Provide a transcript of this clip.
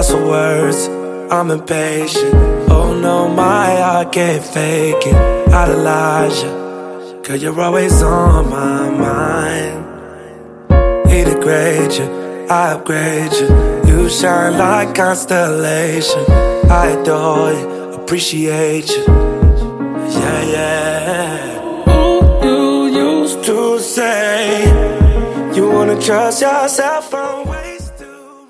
lost for words, I'm impatient. Oh no, my heart can't fake it. I'd Elijah, 'cause you're always on my mind. He degrade you, I upgrade you. You shine like constellation. I adore you, appreciate you. Yeah, yeah. Ooh, you used to say you wanna trust yourself